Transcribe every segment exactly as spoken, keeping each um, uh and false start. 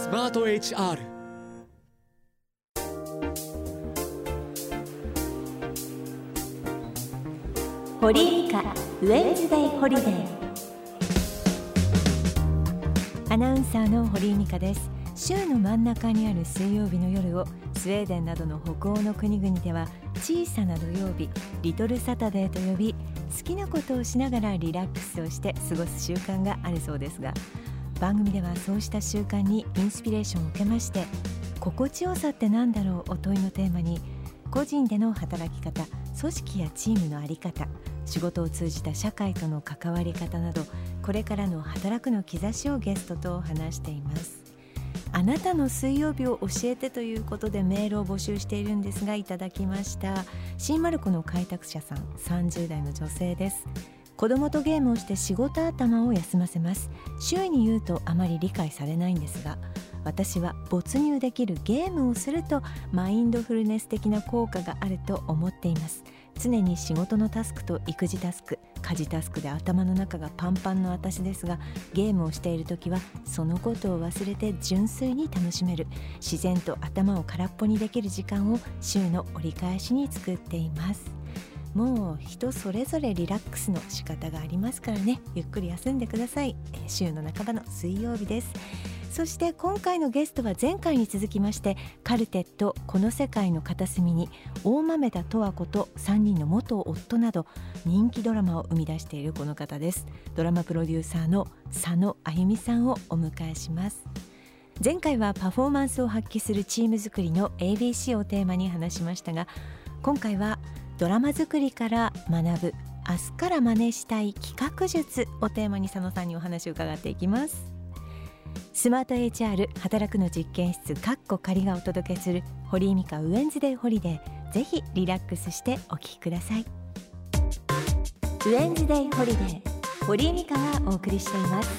スマート エイチアール。 堀井美香ウェンズデイホリデー。アナウンサーの堀井美香です。週の真ん中にある水曜日の夜をスウェーデンなどの北欧の国々では小さな土曜日、リトルサタデーと呼び、好きなことをしながらリラックスをして過ごす習慣があるそうですが、番組ではそうした習慣にインスピレーションを受けまして、心地よさってなんだろうお問いのテーマに、個人での働き方、組織やチームの在り方、仕事を通じた社会との関わり方など、これからの働くの兆しをゲストと話しています。あなたの水曜日を教えてということでメールを募集しているんですが、いただきました。新丸子の開拓者さん、さんじゅう代の女性です。子供とゲームをして仕事頭を休ませます。周囲に言うとあまり理解されないんですが、私は没入できるゲームをするとマインドフルネス的な効果があると思っています。常に仕事のタスクと育児タスク、家事タスクで頭の中がパンパンの私ですが、ゲームをしているときはそのことを忘れて純粋に楽しめる、自然と頭を空っぽにできる時間を週の折り返しに作っています。もう人それぞれリラックスの仕方がありますからね、ゆっくり休んでください。週の半ばの水曜日です。そして今回のゲストは前回に続きまして、カルテットこの世界の片隅に、大豆田十和子とさんにんの元夫など人気ドラマを生み出しているこの方です。ドラマプロデューサーの佐野あゆみさんをお迎えします。前回はパフォーマンスを発揮するチーム作りの エービーシー をテーマに話しましたが、今回はドラマ作りから学ぶ明日から真似したい企画術をテーマに佐野さんにお話を伺っていきます。スマート エイチアール 働くの実験室かっこ仮がお届けする堀井美香ウェンズデイホリデー。ぜひリラックスしてお聞きください。ウェンズデイホリデー、堀井美香がお送りしています。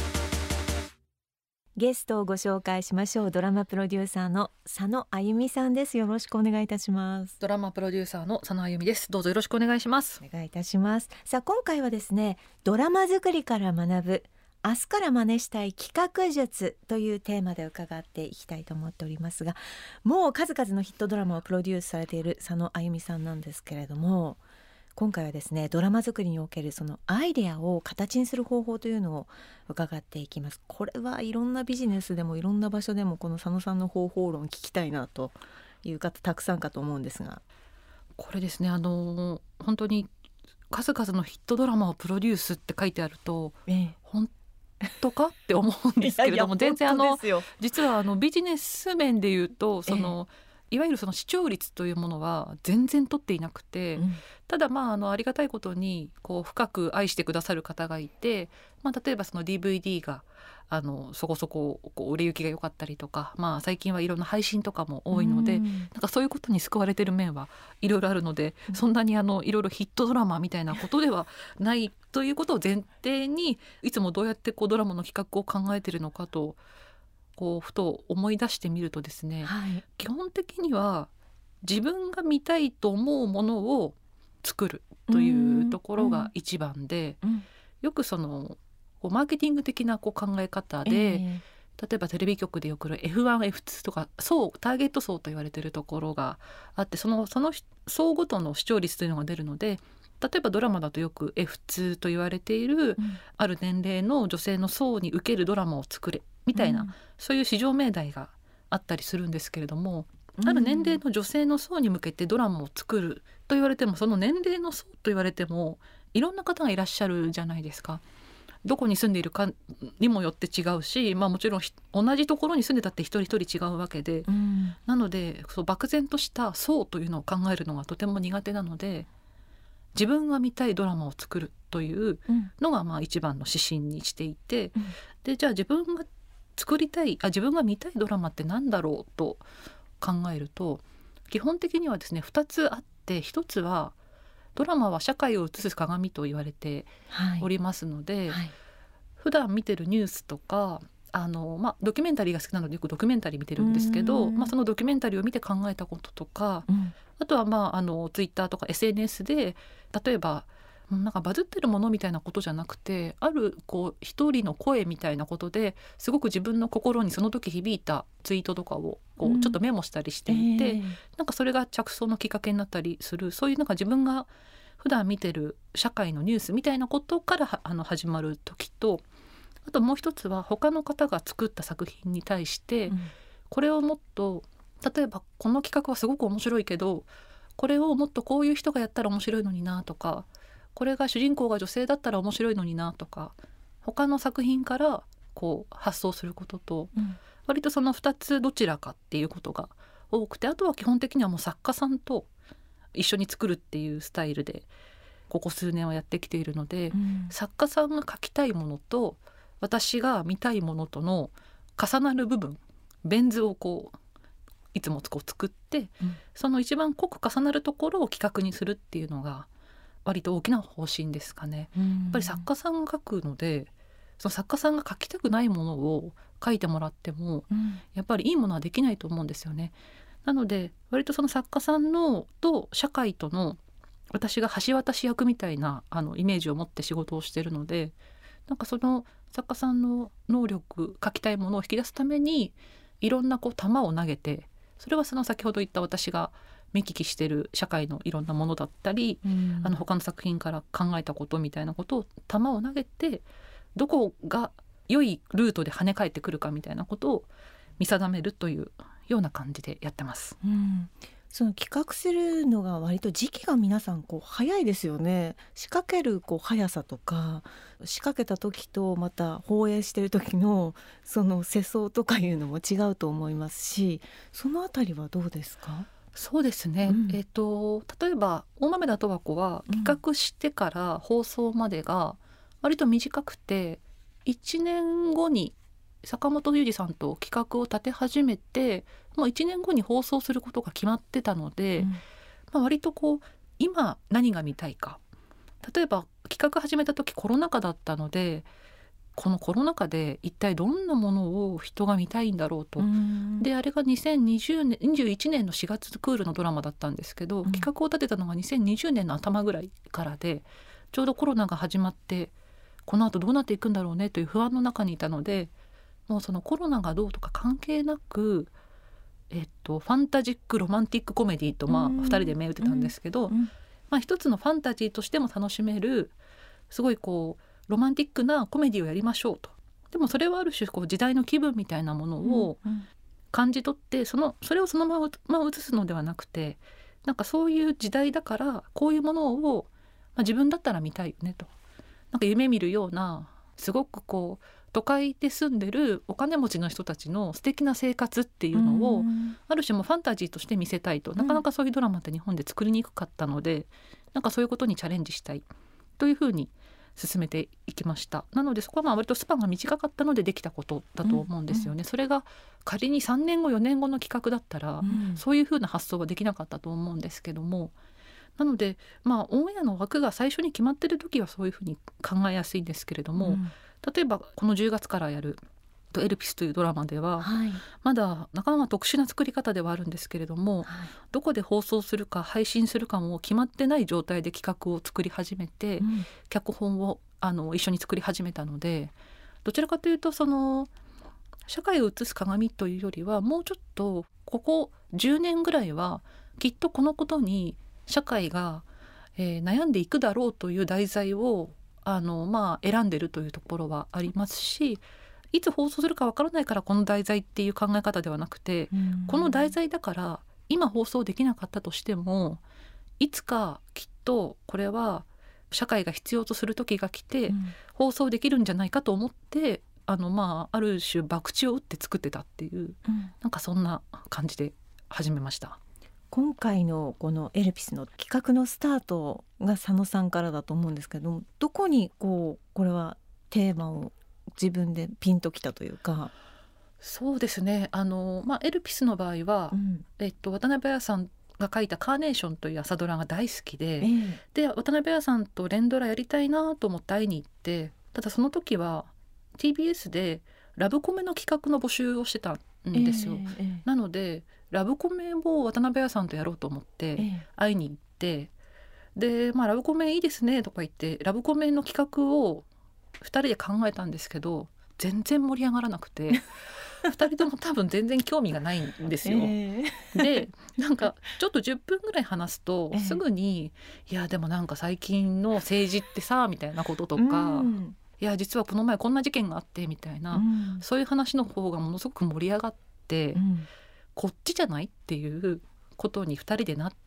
ゲストをご紹介しましょう。ドラマプロデューサーの佐野あゆみさんです。よろしくお願いいたします。 ドラマプロデューサーの佐野あゆみです。どうぞよろしくお願いします。 お願いいたします。さあ今回はですね、ドラマ作りから学ぶ明日から真似したい企画術というテーマで伺っていきたいと思っておりますが、もう数々のヒットドラマをプロデュースされている佐野あゆみさんなんですけれども、今回はですね、ドラマ作りにおけるそのアイデアを形にする方法というのを伺っていきます。これはいろんなビジネスでもいろんな場所でもこの佐野さんの方法論聞きたいなという方たくさんかと思うんですが、 これですね、あの本当に数々のヒットドラマをプロデュースって書いてあると、ええ、本当かって思うんですけれども、全然あの実はあのビジネス面で言うと、その、ええ、いわゆるその視聴率というものは全然取っていなくて、うん、ただまああのありがたいことにこう深く愛してくださる方がいて、まあ、例えばその ディーブイディー があのそこそここう売れ行きが良かったりとか、まあ、最近はいろんな配信とかも多いので、うん、なんかそういうことに救われてる面はいろいろあるので、うん、そんなにあのいろいろヒットドラマみたいなことではないということを前提に、いつもどうやってこうドラマの企画を考えているのかとこうふと思い出してみるとですね、はい、基本的には自分が見たいと思うものを作るというところが一番で、うんうん、よくそのこうマーケティング的なこう考え方で、えー、例えばテレビ局でよく エフワン、エフツー とか層ターゲット層と言われているところがあって、そのその層ごとの視聴率というのが出るので、例えばドラマだとよく エフツー と言われている、うん、ある年齢の女性の層に受けるドラマを作れみたいな、うん、そういう市場命題があったりするんですけれども、うん、ある年齢の女性の層に向けてドラマを作ると言われても、その年齢の層と言われてもいろんな方がいらっしゃるじゃないですか。どこに住んでいるかにもよって違うし、まあ、もちろん同じところに住んでたって一人一人違うわけで、うん、なのでそう漠然とした層というのを考えるのがとても苦手なので、自分が見たいドラマを作るというのがまあ一番の指針にしていて、うん、でじゃあ自分が作りたいあ自分が見たいドラマって何だろうと考えると、基本的にはですねふたつあって、ひとつはドラマは社会を映す鏡と言われておりますので、はいはい、普段見てるニュースとかあの、まあ、ドキュメンタリーが好きなのでよくドキュメンタリー見てるんですけど、まあ、そのドキュメンタリーを見て考えたこととか、うん、あとは、まあ、あのツイッターとか エスエヌエス で例えばなんかバズってるものみたいなことじゃなくて、あるこう一人の声みたいなことですごく自分の心にその時響いたツイートとかをこうちょっとメモしたりしていて、うんえー、なんかそれが着想のきっかけになったりする、そういうなんか自分が普段見てる社会のニュースみたいなことからあの始まる時と、あともう一つは他の方が作った作品に対して、うん、これをもっと例えばこの企画はすごく面白いけどこれをもっとこういう人がやったら面白いのになとか、これが主人公が女性だったら面白いのになとか、他の作品からこう発想することと、うん、割とそのふたつどちらかっていうことが多くて、あとは基本的にはもう作家さんと一緒に作るっていうスタイルでここ数年はやってきているので、うん、作家さんが書きたいものと私が見たいものとの重なる部分、ベン図をこういつもこう作って、うん、その一番濃く重なるところを企画にするっていうのが割と大きな方針ですかね。やっぱり作家さんが書くので、その作家さんが書きたくないものを書いてもらっても、うん、やっぱりいいものはできないと思うんですよね。なので割とその作家さんのと社会との私が橋渡し役みたいなあのイメージを持って仕事をしているので、なんかその作家さんの能力、書きたいものを引き出すためにいろんなこう球を投げて、それはその先ほど言った私が見聞きしている社会のいろんなものだったり、うん、あの他の作品から考えたことみたいなことを球を投げて、どこが良いルートで跳ね返ってくるかみたいなことを見定めるというような感じでやってます。 うん、その企画するのが割と時期が皆さんこう早いですよね。仕掛けるこう速さとか、仕掛けた時とまた放映してる時のその世相とかいうのも違うと思いますし、そのあたりはどうですか？ そうですね、うん、えーと、例えば大豆田とわ子は企画してから放送までが割と短くて、いちねんごに坂本龍二さんと企画を立て始めてもういちねんごに放送することが決まってたので、うん、まあ、割とこう今何が見たいか、例えば企画始めた時コロナ禍だったので、このコロナ禍で一体どんなものを人が見たいんだろうと。であれがにせんにじゅうねんにじゅういちねんのしがつクールのドラマだったんですけど、うん、企画を立てたのがにせんにじゅうねんの頭ぐらいからで、ちょうどコロナが始まってこの後どうなっていくんだろうねという不安の中にいたので、もうそのコロナがどうとか関係なく、えっと、ファンタジックロマンティックコメディと、まあ、ふたりで銘打ってたんですけど、うんうん、まあ、一つのファンタジーとしても楽しめるすごいこうロマンティックなコメディをやりましょうと。でもそれはある種こう時代の気分みたいなものを感じ取って、そのそれをそのまま映すのではなくて、なんかそういう時代だからこういうものを、まあ、自分だったら見たいよねと、なんか夢見るようなすごくこう都会で住んでるお金持ちの人たちの素敵な生活っていうのをある種もファンタジーとして見せたいと。なかなかそういうドラマって日本で作りにくかったので、なんかそういうことにチャレンジしたいというふうに進めていきました。なのでそこはまあ割とスパンが短かったのでできたことだと思うんですよね、うんうん、それが仮にさんねんごよねんごの企画だったら、うん、そういうふうな発想はできなかったと思うんですけども、なのでまあオンエアの枠が最初に決まってる時はそういうふうに考えやすいんですけれども、うん、例えばこのじゅうがつからやるエルピスというドラマでは、はい、まだなかなか特殊な作り方ではあるんですけれども、はい、どこで放送するか配信するかも決まってない状態で企画を作り始めて、うん、脚本をあの一緒に作り始めたので、どちらかというとその社会を映す鏡というよりは、もうちょっとここじゅうねんぐらいはきっとこのことに社会が、えー、悩んでいくだろうという題材をあの、まあ、選んでるというところはありますし、いつ放送するかわからないからこの題材っていう考え方ではなくて、この題材だから今放送できなかったとしても、いつかきっとこれは社会が必要とする時が来て放送できるんじゃないかと思って、あのまあある種博打を打って作ってたっていう、うん、なんかそんな感じで始めました。 今回のこのエルピスの企画のスタートが佐野さんからだと思うんですけど、どこにこうこれはテーマを自分でピンときたというか。 そうですね、あの、まあ、エルピスの場合は、うんえっと、渡辺彩さんが書いたカーネーションという朝ドラが大好きで、えー、で渡辺彩さんと連ドラやりたいなと思って会いに行って、ただその時は ティービーエス でラブコメの企画の募集をしてたんですよ、えーえー、なのでラブコメを渡辺彩さんとやろうと思って会いに行って、 で、まあ、ラブコメいいですねとか言ってラブコメの企画をふたりで考えたんですけど全然盛り上がらなくてふたりとも多分全然興味がないんですよ、えー、でなんかちょっとじゅっぷんぐらい話すと、えー、すぐにいやでもなんか最近の政治ってさみたいなこととか、うん、いや実はこの前こんな事件があってみたいな、うん、そういう話の方がものすごく盛り上がって、うん、こっちじゃないっていうことにふたりでなって、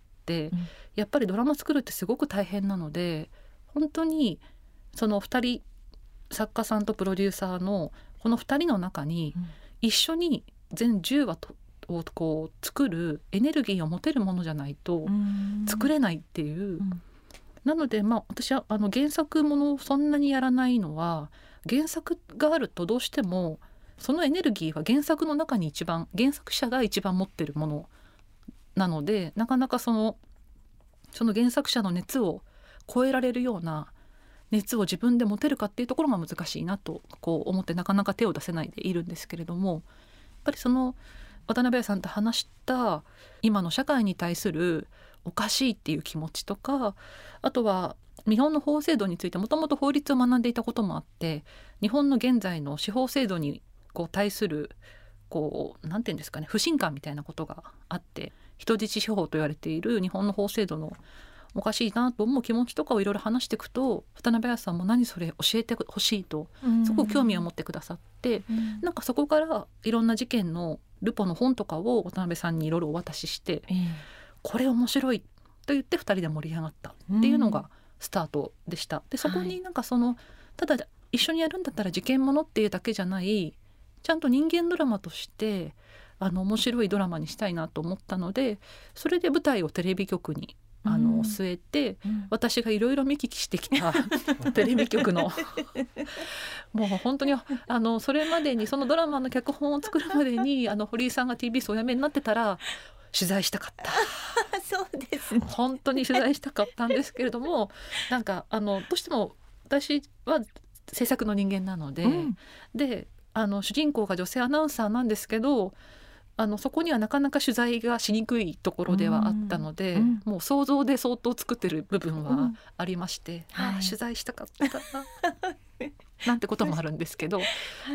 うん、やっぱりドラマ作るってすごく大変なので本当にそのふたり作家さんとプロデューサーのこのふたりの中に一緒に全じゅうわをこう作るエネルギーを持てるものじゃないと作れないっていう、うん、なのでまあ私はあの原作ものをそんなにやらないのは原作があるとどうしてもそのエネルギーは原作の中に一番原作者が一番持ってるものなのでなかなかそのその原作者の熱を超えられるような熱を自分で持てるかっていうところが難しいなとこう思ってなかなか手を出せないでいるんですけれどもやっぱりその渡辺さんと話した今の社会に対するおかしいっていう気持ちとかあとは日本の法制度についてもともと法律を学んでいたこともあって日本の現在の司法制度にこう対するこうなんていうんですかね不信感みたいなことがあって人質司法と言われている日本の法制度のおかしいなと思う気持ちとかをいろいろ話していくと渡辺さんも何それ教えてほしいとすごく興味を持ってくださって、うん、なんかそこからいろんな事件のルポの本とかを渡辺さんにいろいろお渡しして、うん、これ面白いと言ってふたりで盛り上がったっていうのがスタートでした。でそこになんかそのただ一緒にやるんだったら事件ものっていうだけじゃないちゃんと人間ドラマとしてあの面白いドラマにしたいなと思ったのでそれで舞台をテレビ局にあの、うん、据えて、うん、私がいろいろ見聞きしてきたテレビ局のもう本当にあのそれまでにそのドラマの脚本を作るまでにあの堀井さんが ティービーエス お辞めになってたら取材したかったそうですね本当に取材したかったんですけれどもなんかあのどうしても私は制作の人間なので、うん、であの主人公が女性アナウンサーなんですけどあのそこにはなかなか取材がしにくいところではあったので、うん、もう想像で相当作ってる部分はありまして、うんはい、あ取材したかったなんてこともあるんですけど、はい、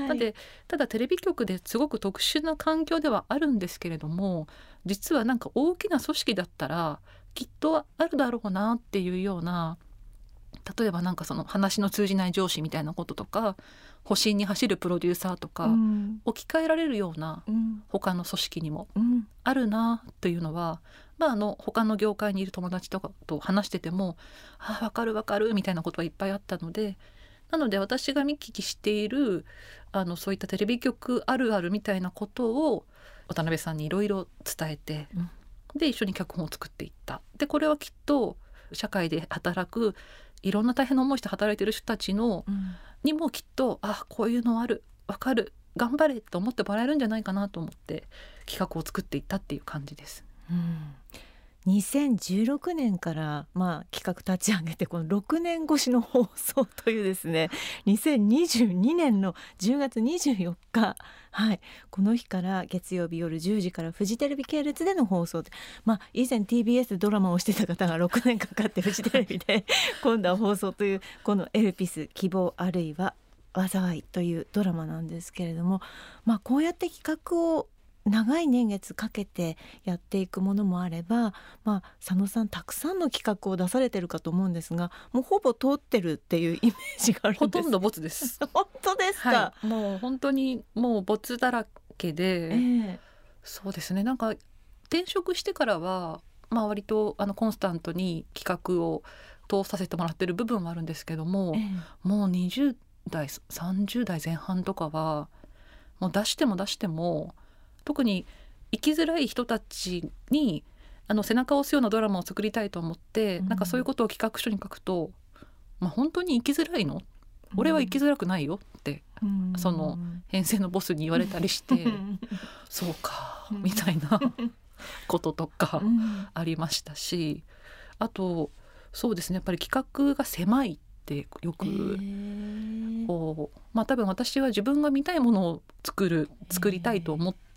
なんでただテレビ局ですごく特殊な環境ではあるんですけれども実はなんか大きな組織だったらきっとあるだろうなっていうような例えばなんかその話の通じない上司みたいなこととか保身に走るプロデューサーとか、うん、置き換えられるような、うん、他の組織にもあるなというのは、まあ、あの他の業界にいる友達とかと話しててもあ分かる分かるみたいなことがいっぱいあったのでなので私が見聞きしているあのそういったテレビ局あるあるみたいなことを渡辺さんにいろいろ伝えて、うん、で一緒に脚本を作っていったでこれはきっと社会で働くいろんな大変な思いして働いている人たちの、うん、にもきっとあこういうのある分かる頑張れと思ってもらえるんじゃないかなと思って企画を作っていったっていう感じです、 うん、にせんじゅうろくねんから、まあ、企画立ち上げてこのろくねん越しの放送というですねにせんにじゅうにねんのじゅうがつにじゅうよっか、はい、この日から月曜日夜じゅうじからフジテレビ系列での放送で、まあ、以前 ティービーエス でドラマをしてた方がろくねんかかってフジテレビで今度は放送というこのエルピス希望あるいは災いというドラマなんですけれども、まあ、こうやって企画を長い年月かけてやっていくものもあれば、まあ、佐野さんたくさんの企画を出されてるかと思うんですがもうほぼ通ってるっていうイメージがあるんです。 ほとんどボツです本当ですか、 はい、もう本当にもうボツだらけで、えー、そうですねなんか転職してからは、まあ、割とあのコンスタントに企画を通させてもらってる部分はあるんですけども、えー、もうにじゅうだいさんじゅうだいぜん半とかはもう出しても出しても特に生きづらい人たちにあの背中を押すようなドラマを作りたいと思って、うん、なんかそういうことを企画書に書くと、まあ、本当に生きづらいの、うん、俺は生きづらくないよって、うん、その編成のボスに言われたりして、うん、そうか、うん、みたいなこととかありましたしあとそうですねやっぱり企画が狭いってよく、えーこうまあ、多分私は自分が見たいものを作る作りたいと思っ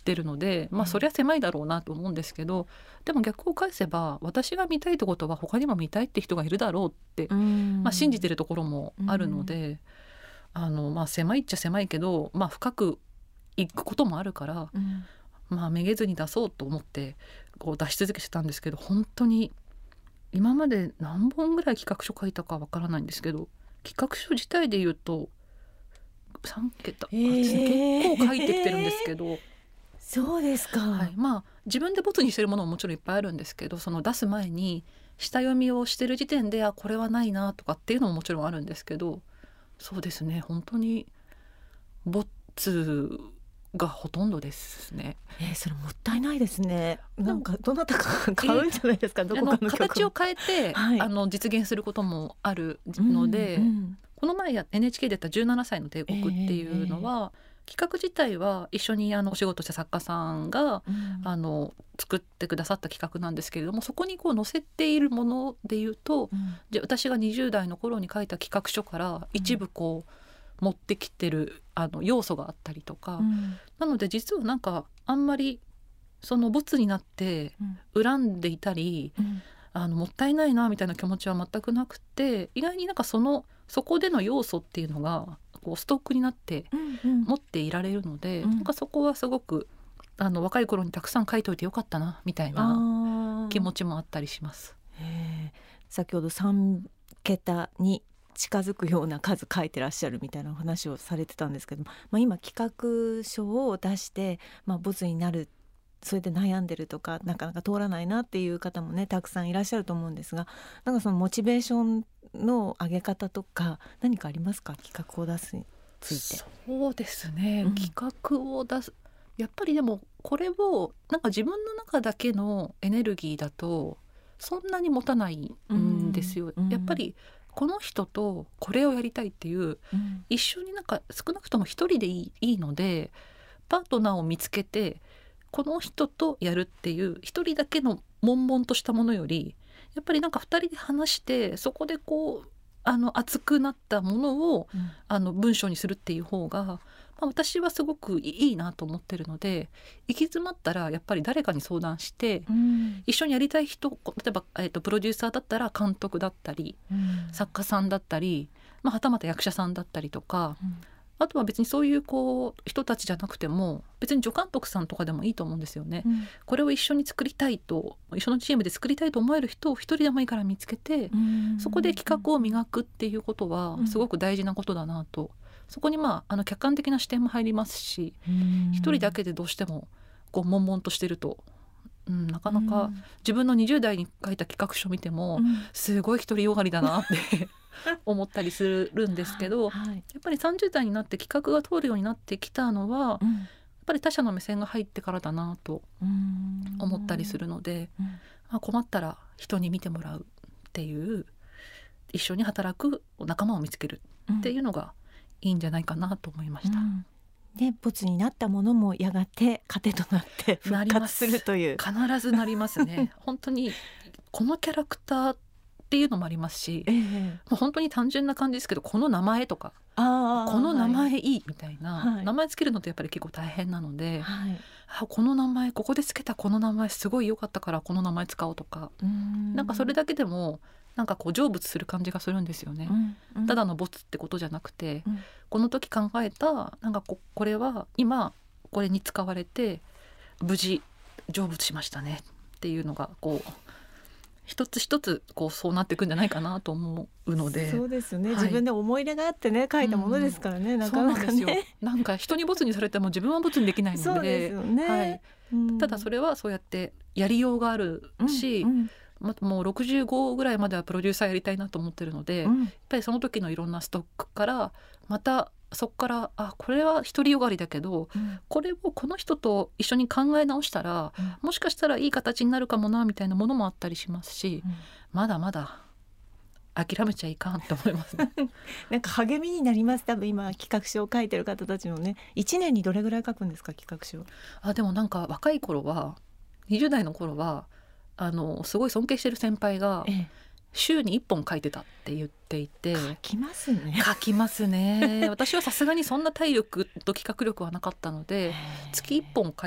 ってるので、まあそりゃ狭いだろうなと思うんですけど、でも逆を返せば私が見たいってことは他にも見たいって人がいるだろうって、まあ、信じてるところもあるので、あのまあ狭いっちゃ狭いけど、まあ、深くいくこともあるから、まあ、めげずに出そうと思ってこう出し続けてたんですけど、本当に今まで何本ぐらい企画書書いたかわからないんですけど、企画書自体で言うとさんけた、えー、結構書いてきてるんですけど。 そうですか、 はい、まあ自分でボツにしてるものももちろんいっぱいあるんですけど、その出す前に下読みをしてる時点であこれはないなとかっていうのももちろんあるんですけど、そうですね、本当にボツがほとんどですね。 えー、それもったいないですね。なんかどなたか買うんじゃないですか、えー、どこかの曲形を変えて、はい、あの実現することもあるので、うんうん、この前や エヌエイチケー でやったじゅうななさいの帝国っていうのは、えー企画自体は一緒にあのお仕事した作家さんが、うん、あの作ってくださった企画なんですけれども、そこにこう載せているものでいうと、うん、じゃ私がにじゅう代の頃に書いた企画書から一部こう持ってきてるあの要素があったりとか、うん、なので実はなんかあんまりそのボツになって恨んでいたり、うん、あのもったいないなみたいな気持ちは全くなくて、意外になんかそのそこでの要素っていうのがこうストックになって持っていられるので、うんうん、なんかそこはすごくあの若い頃にたくさん書いといてよかったなみたいな気持ちもあったりします。 へ先ほどさんけたに近づくような数書いてらっしゃるみたいなお話をされてたんですけど、まあ、今企画書を出して、まあ、ボツになる、それで悩んでるとかなかなか通らないなっていう方もねたくさんいらっしゃると思うんですが、なんかそのモチベーションの上げ方とか何かありますか、企画を出すについて。 そうですね、うん、企画を出す、やっぱりでもこれをなんか自分の中だけのエネルギーだとそんなに持たないんですよ、うん、やっぱりこの人とこれをやりたいっていう、うん、一緒になんか少なくとも一人でいい、いいのでパートナーを見つけてこの人とやるっていう一人だけの悶々としたものより、やっぱりなんかふたりで話してそこでこうあの熱くなったものを、うん、あの文章にするっていう方が、まあ、私はすごくいいなと思ってるので、行き詰まったらやっぱり誰かに相談して、うん、一緒にやりたい人、例えば、えーと、プロデューサーだったら監督だったり、うん、作家さんだったり、まあ、はたまた役者さんだったりとか、うん、あとは別にそういうこう人たちじゃなくても別に助監督さんとかでもいいと思うんですよね、うん、これを一緒に作りたいと、一緒のチームで作りたいと思える人を一人でもいいから見つけて、うん、そこで企画を磨くっていうことはすごく大事なことだなと、うん、そこにまあ、あの客観的な視点も入りますし、うん、一人だけでどうしてもこう悶々としてると、うん、なかなか自分のにじゅう代に書いた企画書見ても、うん、すごい独りよがりだなって思ったりするんですけど、はいはい、やっぱりさんじゅう代になって企画が通るようになってきたのは、うん、やっぱり他者の目線が入ってからだなと思ったりするので、うん、まあ、困ったら人に見てもらうっていう、一緒に働く仲間を見つけるっていうのがいいんじゃないかなと思いました、うん、 でボツになったものもやがて糧となって復活するという。 必ずなりますね本当にこのキャラクターっていうのもありますし、えー、もう本当に単純な感じですけど、この名前とかあこの名前いいみたいな、はい、名前つけるのってやっぱり結構大変なので、はい、あこの名前ここでつけたこの名前すごい良かったからこの名前使おうとか、んなんかそれだけでもなんかこう成仏する感じがするんですよね、うんうん、ただのボツってことじゃなくて、うん、この時考えたなんか こ, これは今これに使われて無事成仏しましたねっていうのがこう一つ一つこうそうなっていくんじゃないかなと思うので。 そうですよね、はい、自分で思い入れがあってね書いたものですからね、うん、なかなかね。そうなんですよ。 なんか人にボツにされても自分はボツにできないので、 そうですよね、 はい、うん、ただそれはそうやってやりようがあるし、うんうん、ま、もうろくじゅうごぐらいまではプロデューサーやりたいなと思ってるので、うん、やっぱりその時のいろんなストックからまたそこからあこれは独りよがりだけど、うん、これをこの人と一緒に考え直したら、うん、もしかしたらいい形になるかもなみたいなものもあったりしますし、うん、まだまだ諦めちゃいかんと思いますねなんか励みになります。多分今企画書を書いてる方たちのね、いちねんにどれぐらい書くんですか企画書。 あでもなんか若い頃はにじゅう代の頃はあのすごい尊敬してる先輩が、ええ、週にいっぽん書いてたって言っていて。 書きますね書きますね私はさすがにそんな体力と企画力はなかったので月いっぽん書い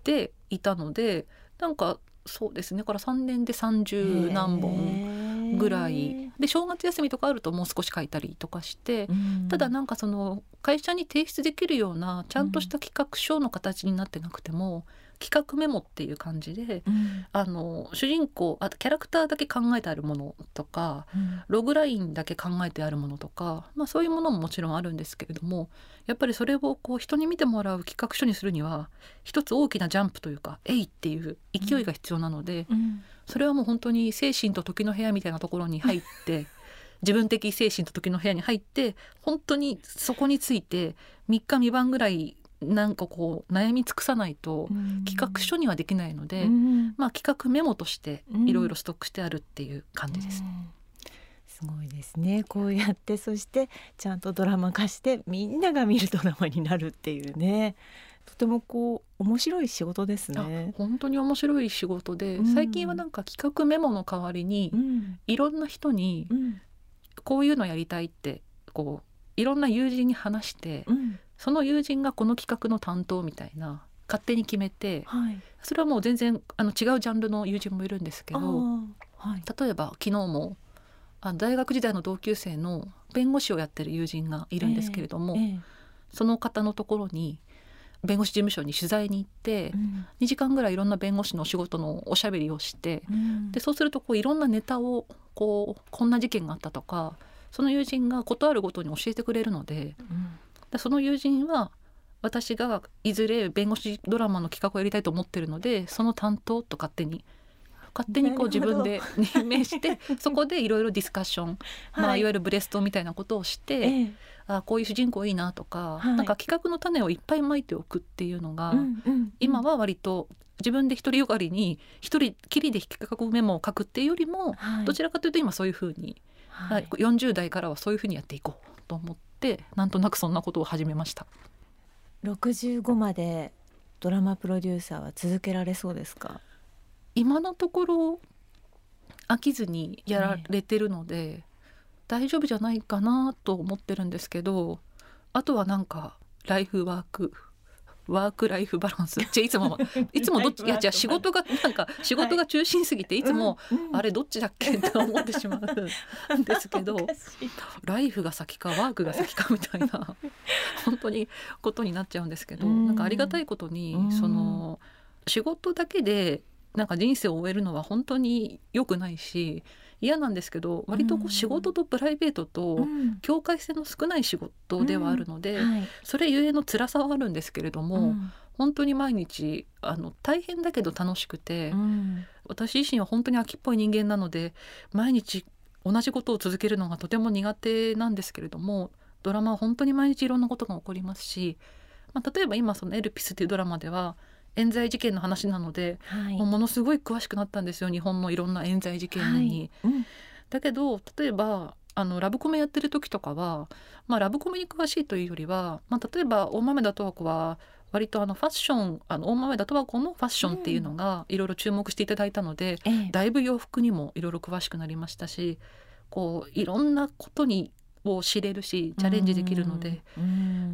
ていたので、なんかそうですね、だからさんねんでさんじゅうなんぼんぐらいで、正月休みとかあるともう少し書いたりとかして、うん、ただなんかその会社に提出できるようなちゃんとした企画書の形になってなくても、うん、企画メモっていう感じで、うん、あの主人公あキャラクターだけ考えてあるものとか、うん、ログラインだけ考えてあるものとか、まあ、そういうものももちろんあるんですけれども、やっぱりそれをこう人に見てもらう企画書にするには一つ大きなジャンプというかえいっていう勢いが必要なので、うん、それはもう本当に精神と時の部屋みたいなところに入って自分的精神と時の部屋に入って本当にそこについてみっかみばんぐらいなんかこう悩み尽くさないと企画書にはできないので、うん、まあ、企画メモとしていろいろストックしてあるっていう感じですね、うんうん、 すごいですね。こうやってそしてちゃんとドラマ化してみんなが見るドラマになるっていうね、とてもこう面白い仕事ですね。 本当に面白い仕事で、うん、最近はなんか企画メモの代わりに、うん、いろんな人にこういうのやりたいってこういろんな友人に話して、うん、その友人がこの企画の担当みたいな勝手に決めて、はい、それはもう全然あの違うジャンルの友人もいるんですけど、はい、例えば昨日もあ大学時代の同級生の弁護士をやってる友人がいるんですけれども、えーえー、その方のところに弁護士事務所に取材に行って、うん、にじかんぐらいいろんな弁護士の仕事のおしゃべりをして、うん、でそうするとこういろんなネタをこうこんな事件があったとかその友人がことあるごとに教えてくれるので、うん、でその友人は私がいずれ弁護士ドラマの企画をやりたいと思ってるのでその担当と勝手に勝手にこう自分で任命してそこでいろいろディスカッション、はいまあ、いわゆるブレストみたいなことをして、ええ、あこういう主人公いいなとか、はい、なんか企画の種をいっぱいまいておくっていうのが、うんうんうん、今は割と自分で一人よがりに一人きりで企画メモを書くっていうよりも、はい、どちらかというと今そういうふうに、はい、よんじゅう代からはそういうふうにやっていこうと思ってなんとなくそんなことを始めました。 ろくじゅうごまでドラマプロデューサーは続けられそうですか？ 今のところ飽きずにやられてるので、ね、大丈夫じゃないかなと思ってるんですけど、あとはなんかライフワークワークライフバランスじゃいつもいつもどっちいやじゃ仕事がなんか仕事が中心すぎて、はい、いつも、うんうん、あれどっちだっけって思ってしまうんですけどライフが先かワークが先かみたいな本当にことになっちゃうんですけど、なんかありがたいことにその仕事だけでなんか人生を終えるのは本当に良くないし嫌なんですけど、割とこう仕事とプライベートと境界線の少ない仕事ではあるので、うんはい、それゆえの辛さはあるんですけれども、うん、本当に毎日あの大変だけど楽しくて、うん、私自身は本当に飽きっぽい人間なので毎日同じことを続けるのがとても苦手なんですけれども、ドラマは本当に毎日いろんなことが起こりますし、まあ、例えば今そのエルピスというドラマでは冤罪事件の話なので、はい、もうものすごい詳しくなったんですよ、日本のいろんな冤罪事件に、はいうん、だけど例えばあのラブコメやってる時とかは、まあ、ラブコメに詳しいというよりは、まあ、例えば大豆田十和子は割とあのファッションあの大豆田十和子のファッションっていうのがいろいろ注目していただいたので、うん、だいぶ洋服にもいろいろ詳しくなりましたし、こういろんなことにを知れるしチャレンジできるので、うん、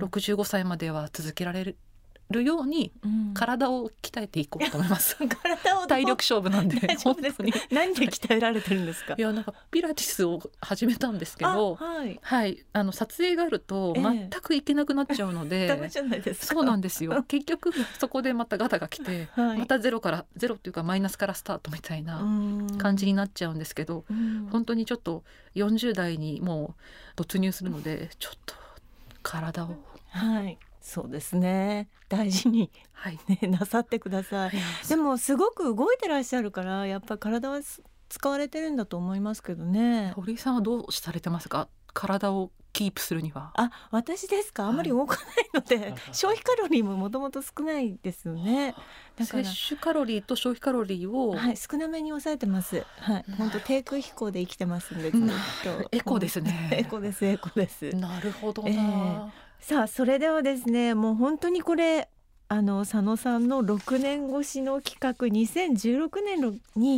ろくじゅうごさいまでは続けられるるように体を鍛えていこうと思います、うん、体を体力勝負なんで本当に何で鍛えられてるんですか？ いやなんかピラティスを始めたんですけど、はい、はい、あの撮影があると全く行けなくなっちゃうので、えー、 ダメじゃないですか。 そうなんですよ結局そこでまたガタが来て、はい、またゼロからゼロっていうかマイナスからスタートみたいな感じになっちゃうんですけど、本当にちょっとよんじゅう代にもう突入するのでちょっと体を、 はいそうですね大事に、はいね、なさってください。でもすごく動いてらっしゃるからやっぱり体は使われてるんだと思いますけどね。 堀井さんはどうされてますか？体をキープするには。 あ私ですかあんまり動かないので、はい、消費カロリーももともと少ないですよね。 だから摂取カロリーと消費カロリーを、 はい、少なめに抑えてます、はい、本当低空飛行で生きてますんでずっとエコですねエコですエコです。 なるほどな、えーさあそれではですねもう本当にこれあの佐野さんのろくねん越しの企画にせんじゅうろくねんに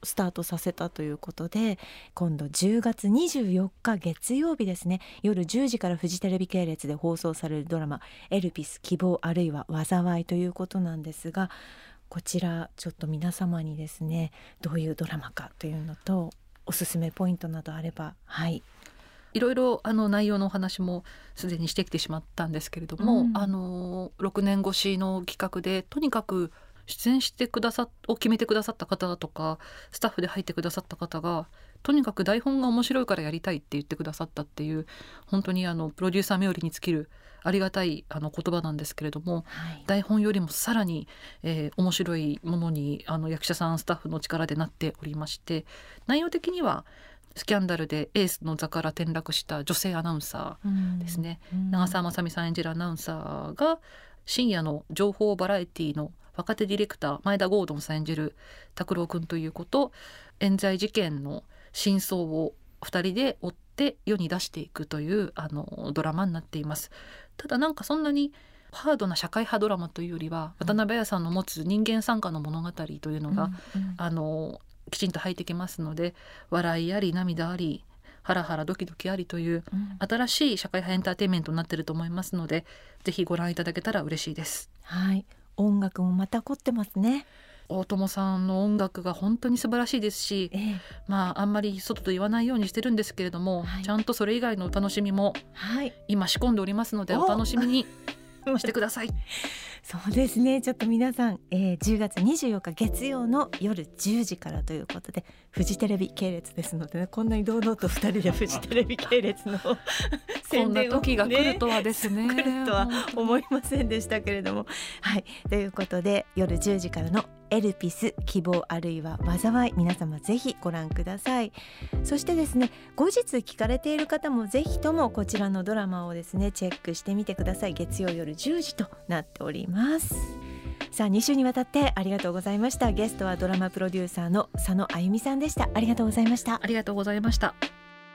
スタートさせたということで、今度じゅうがつにじゅうよっか月曜日ですね、夜じゅうじからフジテレビ系列で放送されるドラマエルピス希望あるいは災いということなんですが、こちらちょっと皆様にですね、どういうドラマかというのとおすすめポイントなどあれば。はい、 いろいろあの内容のお話もすでにしてきてしまったんですけれども、うん、あのろくねん越しの企画でとにかく出演してくださを決めてくださった方とかスタッフで入ってくださった方がとにかく台本が面白いからやりたいって言ってくださったっていう、本当にあのプロデューサー冥利に尽きるありがたいあの言葉なんですけれども、はい、台本よりもさらに、えー、面白いものにあの役者さんスタッフの力でなっておりまして、内容的にはスキャンダルでエースの座から転落した女性アナウンサーですね、うんうん、長澤まさみさん演じるアナウンサーが深夜の情報バラエティの若手ディレクター前田ゴードンさん演じる拓郎くんという子と、冤罪事件の真相をふたりで追って世に出していくというあのドラマになっています。ただなんかそんなにハードな社会派ドラマというよりは、渡辺彩さんの持つ人間参加の物語というのが、うんうん、あのきちんと入ってきますので、笑いあり涙ありハラハラドキドキありという、うん、新しい社会派エンターテインメントになっていると思いますので、ぜひご覧いただけたら嬉しいです。 はい、音楽もまた凝ってますね。 大友さんの音楽が本当に素晴らしいですし、ええ、まああんまり外と言わないようにしてるんですけれども、はい、ちゃんとそれ以外のお楽しみも今仕込んでおりますので、お楽しみにしてください。 そうですね、ちょっと皆さん、えー、じゅうがつにじゅうよっか月曜の夜じゅうじからということで、フジテレビ系列ですので、ね、こんなに堂々とふたりでフジテレビ系列の宣伝を、ね、 こんな時が来るとはですね来るとは思いませんでしたけれども、はい、ということで夜じゅうじからのエルピス希望あるいは災い、皆様ぜひご覧ください。そしてですね、後日聞かれている方もぜひともこちらのドラマをですねチェックしてみてください。月曜夜じゅうじとなっております。さあに週にわたってありがとうございました。ゲストはドラマプロデューサーの佐野あゆみさんでした。ありがとうございました。 ありがとうございました。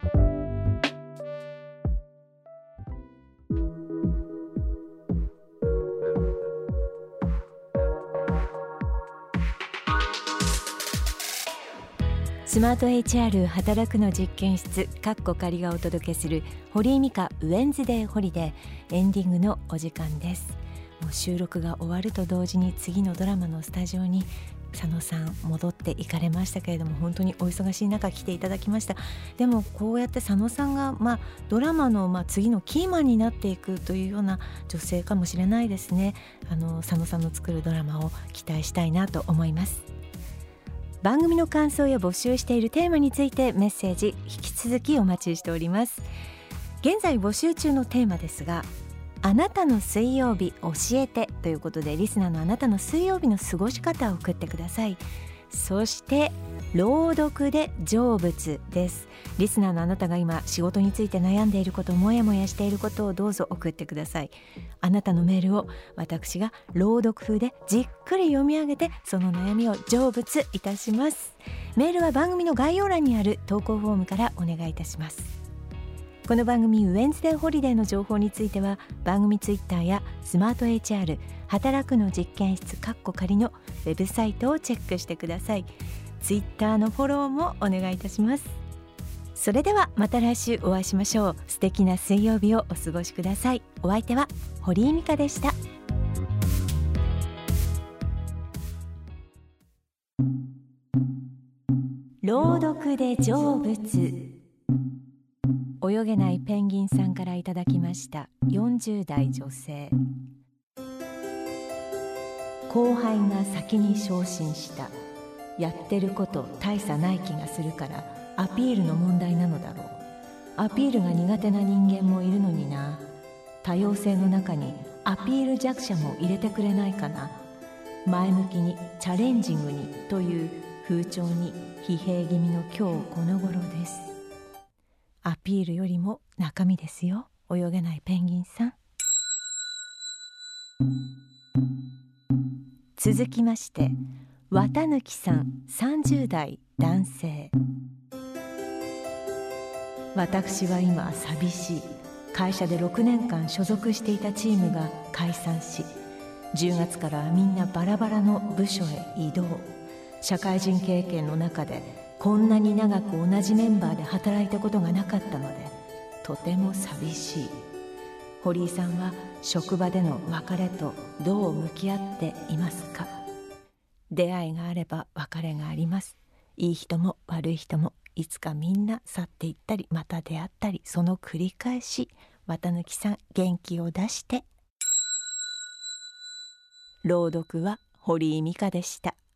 スマート エイチアール 働くの実験室かっこ仮がお届けする堀井美香ウェンズデーホリデー、エンディングのお時間です。もう収録が終わると同時に次のドラマのスタジオに佐野さん戻っていかれましたけれども、本当にお忙しい中来ていただきました。でもこうやって佐野さんが、まあ、ドラマの、まあ、次のキーマンになっていくというような女性かもしれないですね。あの佐野さんの作るドラマを期待したいなと思います。番組の感想や募集しているテーマについてメッセージ引き続きお待ちしております。現在募集中のテーマですが、あなたの水曜日教えてということで、リスナーのあなたの水曜日の過ごし方を送ってください。そして朗読で成仏です。リスナーのあなたが今仕事について悩んでいること、もやもやしていることをどうぞ送ってください。あなたのメールを私が朗読風でじっくり読み上げて、その悩みを成仏いたします。メールは番組の概要欄にある投稿フォームからお願いいたします。この番組ウェンズデーホリデーの情報については、番組ツイッターやスマート エイチアール 働くの実験室かっこ仮のウェブサイトをチェックしてください。ツイッターのフォローもお願いいたします。それではまた来週お会いしましょう。素敵な水曜日をお過ごしください。お相手は堀井美香でした。朗読で成仏。泳げないペンギンさんからいただきました。よんじゅう代女性。後輩が先に昇進した。やってること大差ない気がするからアピールの問題なのだろう。アピールが苦手な人間もいるのにな。多様性の中にアピール弱者も入れてくれないかな。前向きにチャレンジングにという風潮に疲弊気味の今日この頃です。アピールよりも中身ですよ。泳げないペンギンさん。続きまして綿貫さんさんじゅう代男性。私は今寂しい。会社でろくねんかん所属していたチームが解散し、じゅうがつからはみんなバラバラの部署へ移動。 社会人経験の中でこんなに長く同じメンバーで働いたことがなかったのでとても寂しい。堀井さんは職場での別れとどう向き合っていますか？出会いがあれば別れがあります。いい人も悪い人もいつかみんな去っていったりまた出会ったり、その繰り返し。綿貫さん、元気を出して。朗読は堀井美香でした。